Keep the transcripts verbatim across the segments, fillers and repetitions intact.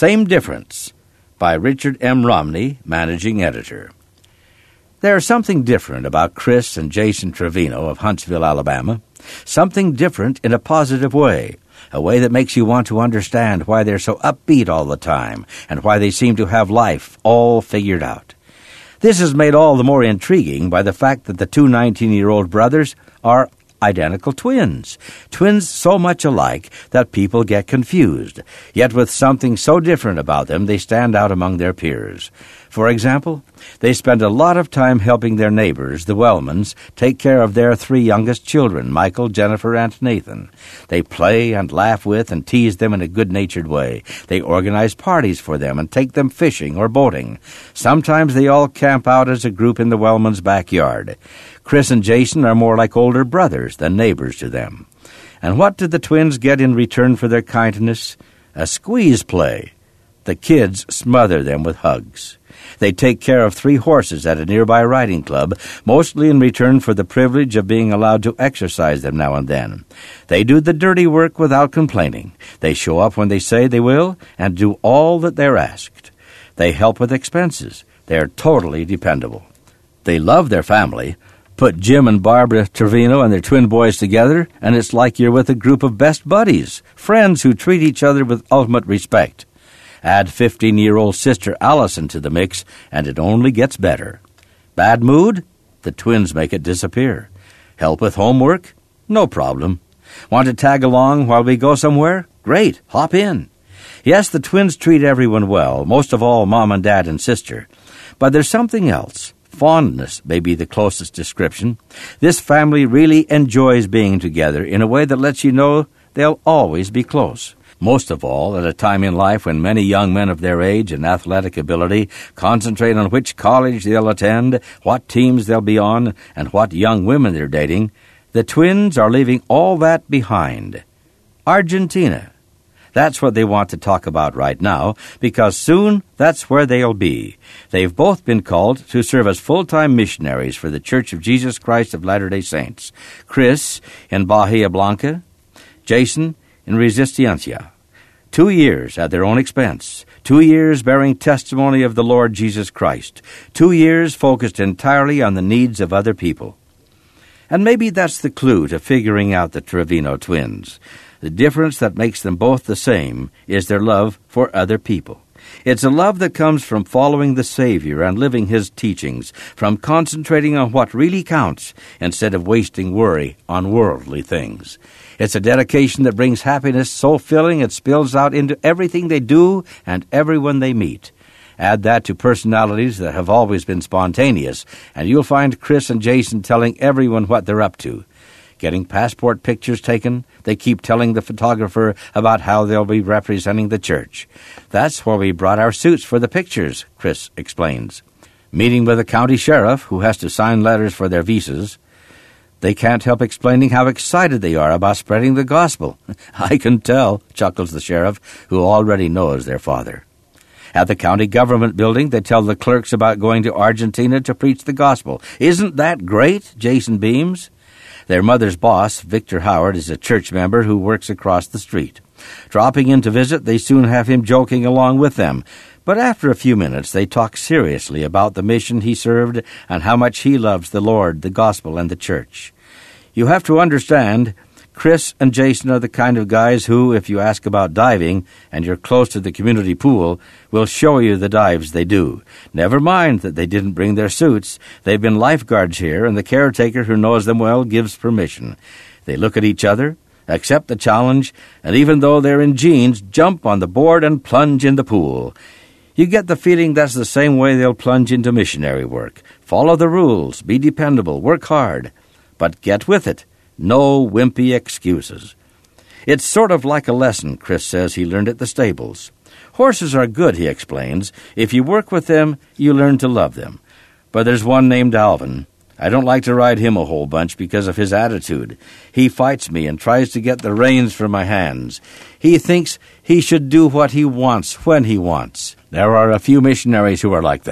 Same Difference by Richard M. Romney, managing editor. There's something different about Chris and Jason Trevino of Huntsville, Alabama. Something different in a positive way, a way that makes you want to understand why they're so upbeat all the time and why they seem to have life all figured out. This is made all the more intriguing by the fact that the two nineteen-year-old brothers are identical twins, twins so much alike that people get confused, yet with something so different about them they stand out among their peers. For example, they spend a lot of time helping their neighbors, the Wellmans, take care of their three youngest children, Michael, Jennifer, and Nathan. They play and laugh with and tease them in a good-natured way. They organize parties for them and take them fishing or boating. Sometimes they all camp out as a group in the Wellmans' backyard. Chris and Jason are more like older brothers than neighbors to them. And what did the twins get in return for their kindness? A squeeze play. The kids smother them with hugs. They take care of three horses at a nearby riding club, mostly in return for the privilege of being allowed to exercise them now and then. They do the dirty work without complaining. They show up when they say they will and do all that they're asked. They help with expenses. They're totally dependable. They love their family. Put Jim and Barbara Trevino and their twin boys together, and it's like you're with a group of best buddies, friends who treat each other with ultimate respect. Add fifteen-year-old sister Allison to the mix, and it only gets better. Bad mood? The twins make it disappear. Help with homework? No problem. Want to tag along while we go somewhere? Great, hop in. Yes, the twins treat everyone well, most of all Mom and Dad and sister. But there's something else. Fondness may be the closest description. This family really enjoys being together in a way that lets you know they'll always be close. Most of all, at a time in life when many young men of their age and athletic ability concentrate on which college they'll attend, what teams they'll be on, and what young women they're dating, the twins are leaving all that behind. Argentina. That's what they want to talk about right now, because soon that's where they'll be. They've both been called to serve as full-time missionaries for the Church of Jesus Christ of Latter-day Saints. Chris in Bahia Blanca, Jason in Resistencia. Two years at their own expense. Two years bearing testimony of the Lord Jesus Christ. Two years focused entirely on the needs of other people. And maybe that's the clue to figuring out the Trevino twins. The difference that makes them both the same is their love for other people. It's a love that comes from following the Savior and living His teachings, from concentrating on what really counts instead of wasting worry on worldly things. It's a dedication that brings happiness so filling it spills out into everything they do and everyone they meet. Add that to personalities that have always been spontaneous, and you'll find Chris and Jason telling everyone what they're up to. Getting passport pictures taken, they keep telling the photographer about how they'll be representing the church. That's where we brought our suits for the pictures, Chris explains. Meeting with the county sheriff, who has to sign letters for their visas. They can't help explaining how excited they are about spreading the gospel. I can tell, chuckles the sheriff, who already knows their father. At the county government building, they tell the clerks about going to Argentina to preach the gospel. Isn't that great? Jason beams. Their mother's boss, Victor Howard, is a church member who works across the street. Dropping in to visit, they soon have him joking along with them. But after a few minutes, they talk seriously about the mission he served and how much he loves the Lord, the gospel, and the church. You have to understand, Chris and Jason are the kind of guys who, if you ask about diving and you're close to the community pool, will show you the dives they do. Never mind that they didn't bring their suits. They've been lifeguards here, and the caretaker who knows them well gives permission. They look at each other, accept the challenge, and even though they're in jeans, jump on the board and plunge in the pool. You get the feeling that's the same way they'll plunge into missionary work. Follow the rules, be dependable, work hard, but get with it. No wimpy excuses. It's sort of like a lesson Chris says he learned at the stables. Horses are good, he explains. If you work with them, you learn to love them. But there's one named Alvin. I don't like to ride him a whole bunch because of his attitude. He fights me and tries to get the reins from my hands. He thinks he should do what he wants when he wants. There are a few missionaries who are like that.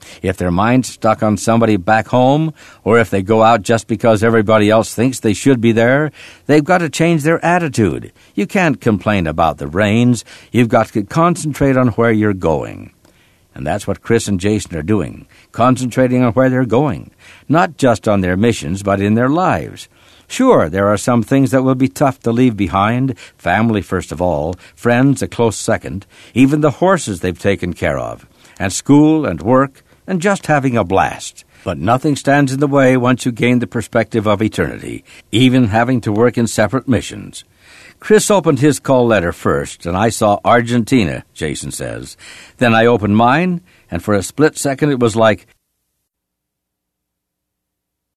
If their mind's stuck on somebody back home, or if they go out just because everybody else thinks they should be there, they've got to change their attitude. You can't complain about the rains. You've got to concentrate on where you're going. And that's what Chris and Jason are doing, concentrating on where they're going, not just on their missions, but in their lives. Sure, there are some things that will be tough to leave behind, family first of all, friends a close second, even the horses they've taken care of, and school and work, and just having a blast. But nothing stands in the way once you gain the perspective of eternity, even having to work in separate missions. Chris opened his call letter first, and I saw Argentina, Jason says. Then I opened mine, and for a split second it was like,